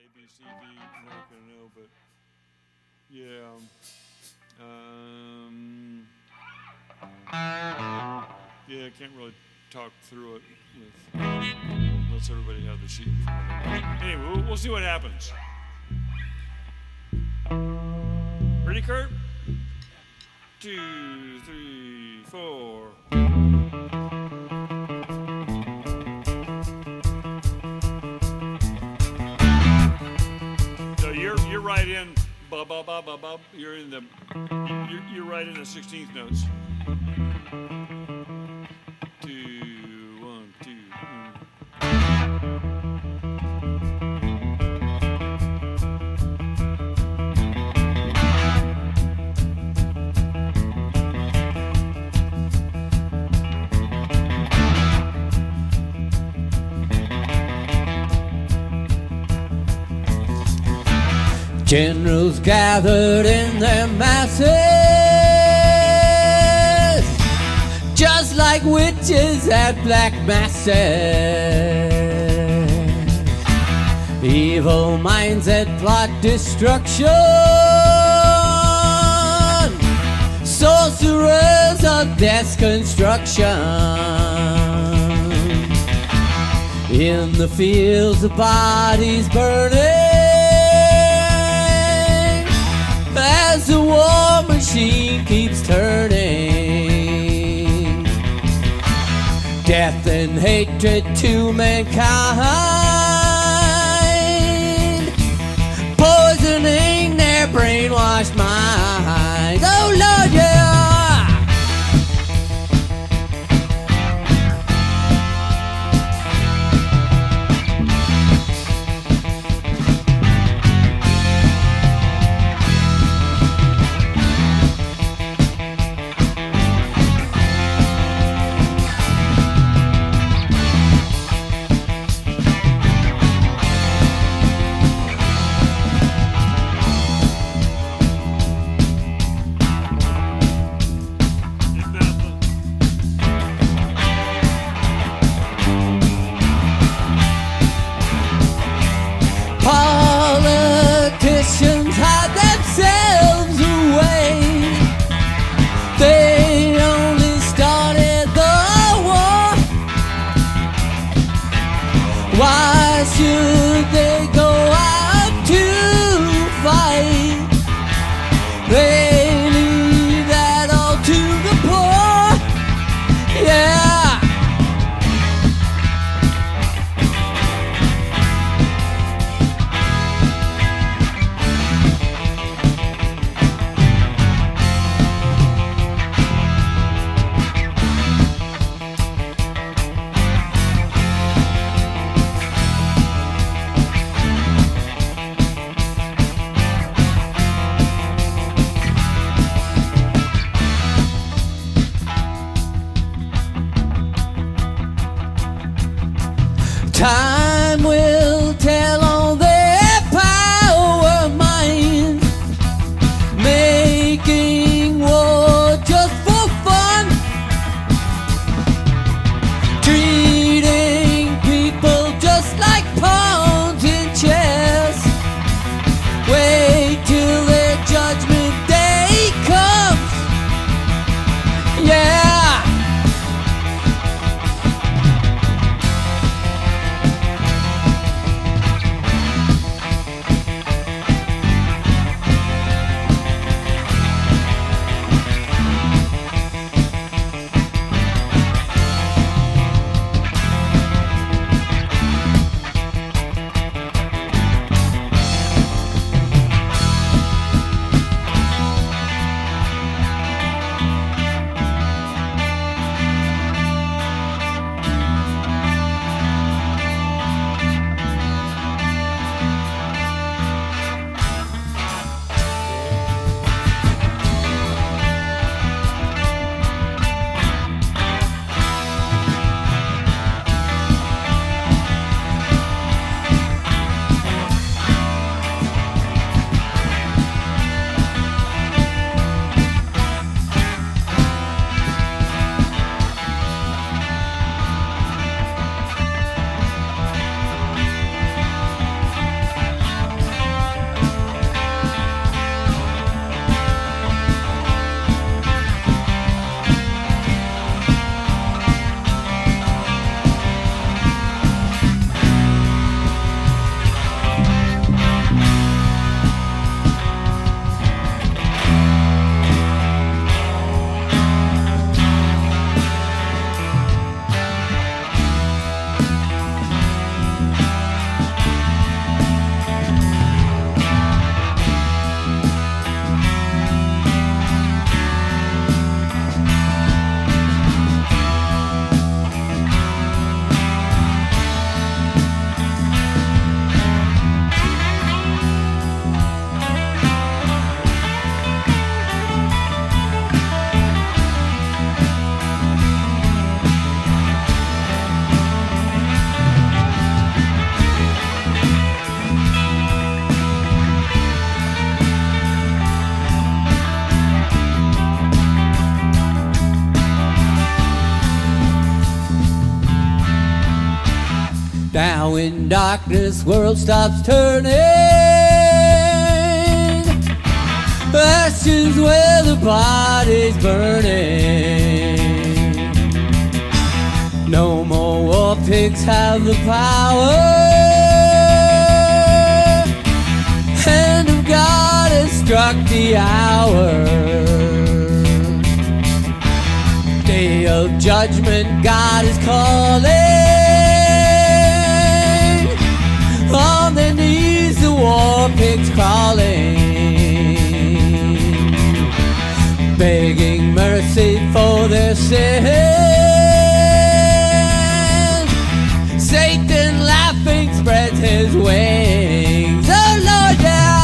A, B, C, D. I'm not gonna know, but yeah. Yeah, I can't really talk through it unless everybody has the sheet. Anyway, we'll see what happens. Ready, Kurt? 2, 3, 4. So you're right in ba ba ba ba ba. You're in the you're right in the 16th notes. 2, 1, 2. Generals gathered in their masses, just like witches at black masses. Evil minds that plot destruction, sorcerers of death's construction. In the fields of bodies burning, as the war machine keeps turning, death and hatred to mankind, poisoning their brainwashed minds. Oh Lord, yeah! Now in darkness, world stops turning. Ashes where the body's burning. No more war pigs have the power. Hand of God has struck the hour. Day of judgment, God is calling. On their knees, the war pigs crawling, begging mercy for their sins. Satan laughing spreads his wings. Oh Lord, yeah!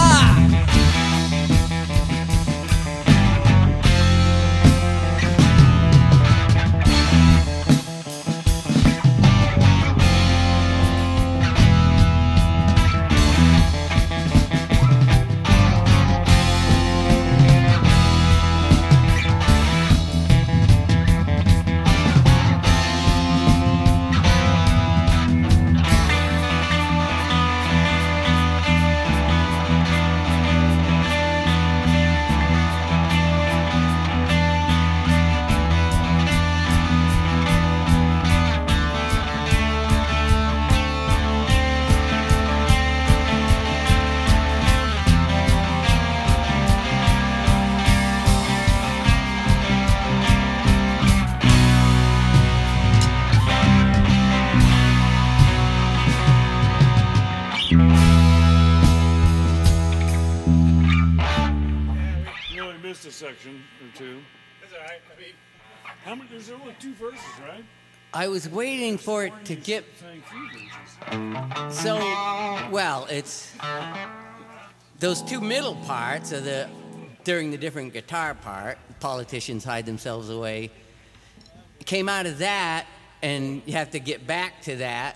A section or two. That's all right. I mean, How many? There's only 2 verses, right? I was waiting for it to get Saying 3 verses. so well. It's those 2 middle parts are the during the different guitar part. Politicians hide themselves away. Came out of that, and you have to get back to that.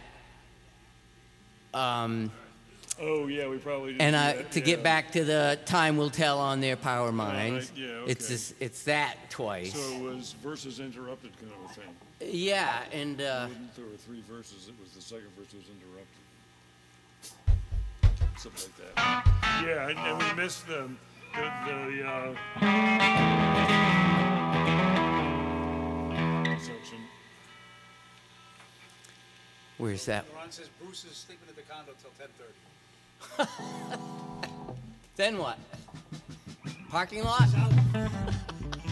Oh yeah, we probably did. And do that, to yeah. get back to the time will tell on their power minds. yeah, okay. It's that twice. So it was verses interrupted kind of a thing. Yeah, and There were 3 verses. It was the second verse was interrupted. Something like that. Yeah, and we missed the section. where's that? Ron says Bruce is sleeping at the condo till 10:30. Then what? Parking lot?